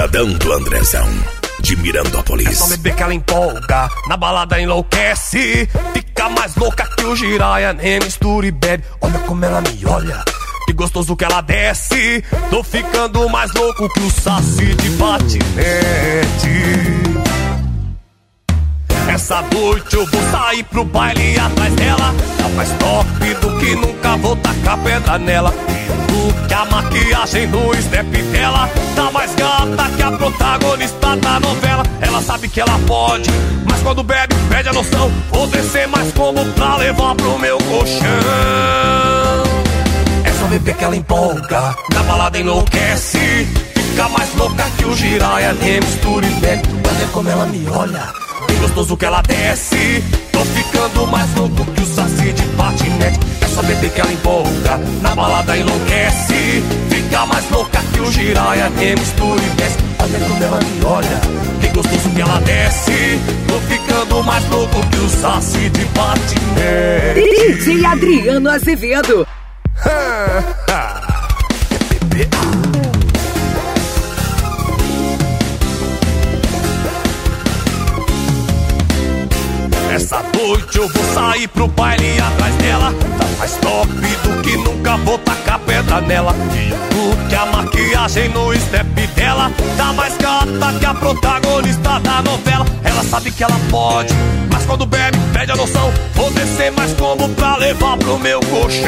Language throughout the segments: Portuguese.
Pagodão do Andrezão, de Mirandópolis. É só beber que ela empolga, na balada enlouquece. Fica mais louca que o Jiraya, nem mistura e bebe. Olha como ela me olha, que gostoso que ela desce. Tô ficando mais louco que o Saci de patinete. Essa noite eu vou sair pro baile atrás dela. Tá mais top do que nunca, vou tacar pedra nela. Do que a maquiagem no step dela, tá mais gata que a protagonista da novela. Ela sabe que ela pode, mas quando bebe, perde a noção. Vou descer mais como pra levar pro meu colchão. É só beber que ela empolga, na balada enlouquece. Fica mais louca que o Jiraya, nem mistura e bebe. Olha como ela me olha, que gostoso que ela desce. Tô ficando mais louco que o Saci de patinete. É só beber que ela empolga, na balada enlouquece. Fica mais louca que o Jiraya, nem mistura e desce. Olha como ela me olha, que gostoso que ela desce. Tô ficando mais louco que o Saci de patinete. DJ Adriano Azevedo. Essa noite eu vou sair pro baile atrás dela. Tá mais top do que nunca, vou tacar pedra nela. E do que a maquiagem no step dela, tá mais gata que a protagonista da novela. Ela sabe que ela pode, mas quando bebe, perde a noção. Vou descer mais como pra levar pro meu colchão.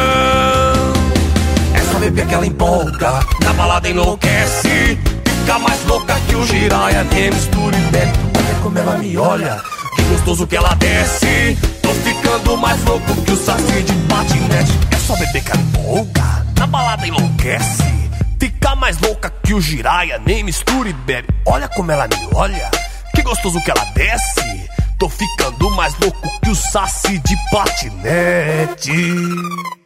É só beber que ela empolga, na balada enlouquece. Fica mais louca que o Jiraya, nem mistura e bebe. Olha como ela me olha, que gostoso que ela desce. Tô ficando mais louco que o Saci de patinete. É só beber que ela empolga, na balada enlouquece. Fica mais louca que o Jiraya, nem mistura e bebe. Olha como ela me olha, que gostoso que ela desce. Tô ficando mais louco que o Saci de patinete.